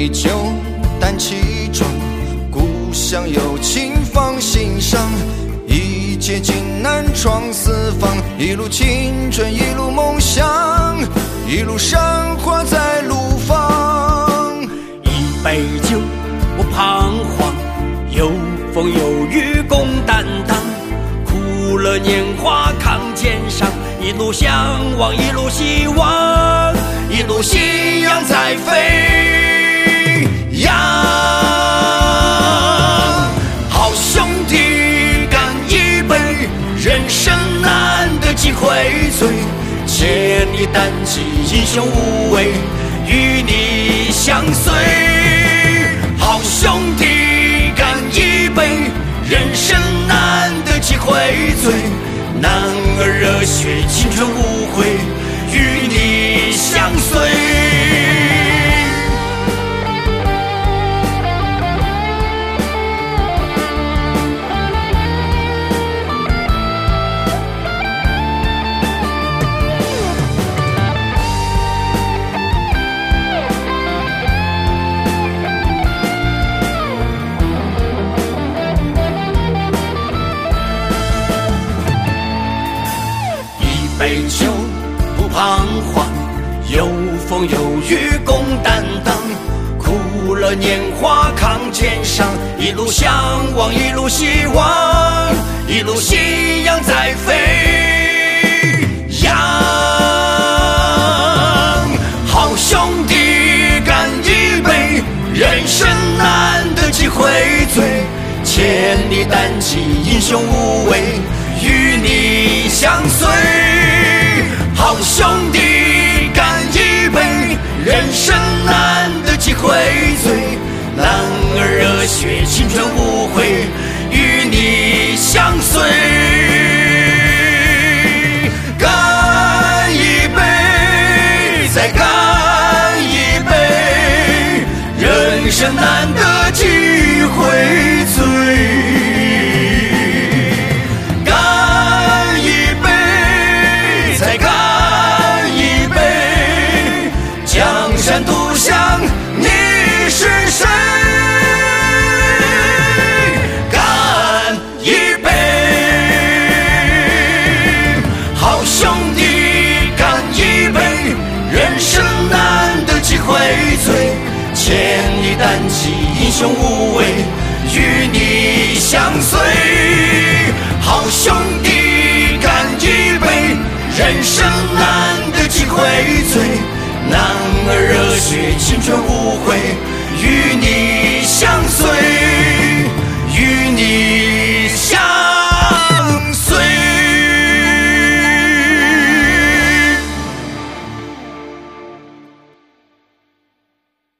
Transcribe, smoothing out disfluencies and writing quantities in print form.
杯酒，胆气壮，故乡有情放心上。一介荆南闯四方，一路青春一路梦想，一路山花在路旁。 一杯酒不彷徨，有风有雨共担当，苦乐年华扛肩上，一路向往一路希望，一路信仰在飞扬。好兄弟干一杯，人生难得几回醉，千里单骑英雄无畏，与你相随。好兄弟干一杯，人生难得几回醉，男儿热血青春无悔，与你相随。杯酒不彷徨，有风有雨共担当，苦乐年华扛肩上，一路向往一路希望，一路信仰在飞扬。好兄弟干一杯，人生难得几回醉，千里单骑英雄无畏，与你相随。好兄弟干一杯，人生难得几回醉，男儿热血青春无悔，与你相随。干一杯，再干一杯，人生难得几回醉。山独向你是谁？干一杯，好兄弟干一杯，人生难得几回醉，千里单骑英雄无